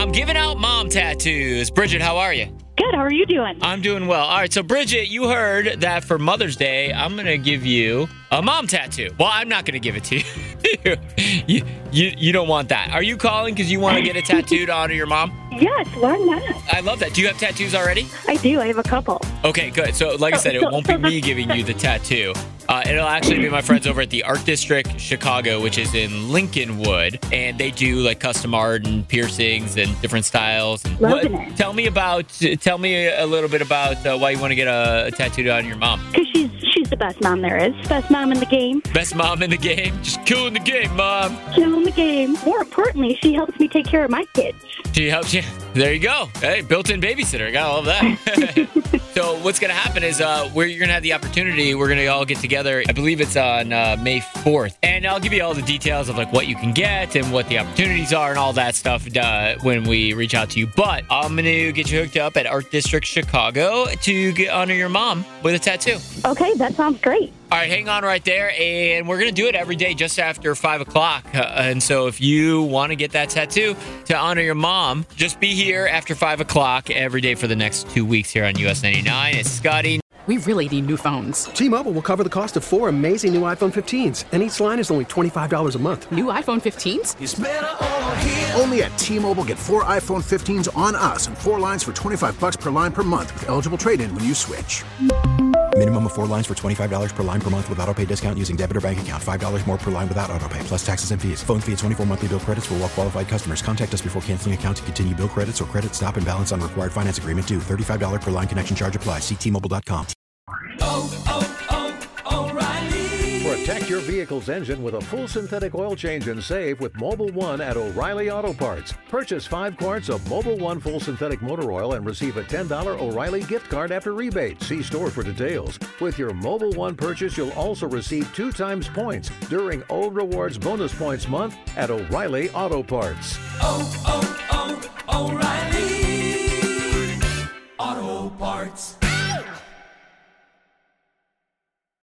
I'm giving out mom tattoos. Bridget, how are you? Good. How are you doing? I'm doing well. All right, so Bridget, you heard that for Mother's Day, I'm going to give you a mom tattoo. Well, I'm not going to give it to you. You don't want that. Are you calling because you want to get a tattoo to honor your mom? Yes, why not? I love that. Do you have tattoos already? I do. I have a couple. Okay, good. So like I said, it won't be me giving you the tattoo. It'll actually be my friends over at the Art District Chicago, which is in Lincolnwood. And they do like custom art and piercings and different styles. And Loving it. Tell me a little bit about why you want to get a tattoo on your mom. Because she's the best mom there is. Best mom in the game. Best mom in the game. Just killing the game, Mom. Killing the game. More importantly, she helps me take care of my kids. She helps you. There you go. Hey, built-in babysitter. Gotta love that. So what's going to happen is you're going to have the opportunity. We're going to all get together. I believe it's on May 4th. And I'll give you all the details of like what you can get and what the opportunities are and all that stuff when we reach out to you. But I'm going to get you hooked up at Art District Chicago to honor your mom with a tattoo. Okay, that sounds great. All right, hang on right there. And we're going to do it every day just after 5 o'clock. And so if you want to get that tattoo to honor your mom, just be here after 5 o'clock every day for the next 2 weeks here on US 99. It's Scotty. We really need new phones. T-Mobile will cover the cost of 4 amazing new iPhone 15s, and each line is only $25 a month. New iPhone 15s? It's better over here. Only at T-Mobile, get 4 iPhone 15s on us and 4 lines for $25 per line per month with eligible trade-in when you switch. Minimum of 4 lines for $25 per line per month with autopay discount using debit or bank account. $5 more per line without autopay, plus taxes and fees. Phone fee at 24 monthly bill credits for well-qualified customers. Contact us before canceling account to continue bill credits or credit stop and balance on required finance agreement due. $35 per line connection charge applies. See T-Mobile.com. O'Reilly. Protect your vehicle's engine with a full synthetic oil change and save with Mobil 1 at O'Reilly Auto Parts. Purchase 5 quarts of Mobil 1 full synthetic motor oil and receive a $10 O'Reilly gift card after rebate. See store for details. With your Mobil 1 purchase, you'll also receive 2 times points during O Rewards Bonus Points Month at O'Reilly Auto Parts. O'Reilly.